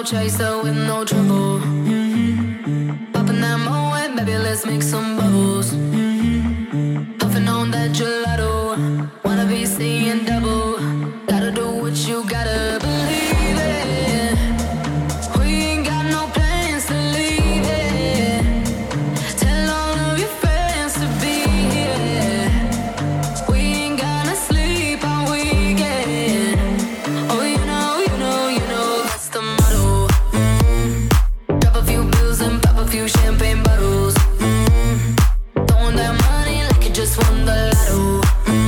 chaser with no trouble. Popping that moe, baby, let's make some bubbles. Puffing on that gelato, wanna be seeing double. Gotta do what you gotta believe it. We ain't got no plans to leave it. Tell all of your friends to be here. We ain't gonna sleep all weekend. Oh, you know, that's the motto. Drop a few bills and pop a few champagne bottles. Throwing that money like you just won the lotto.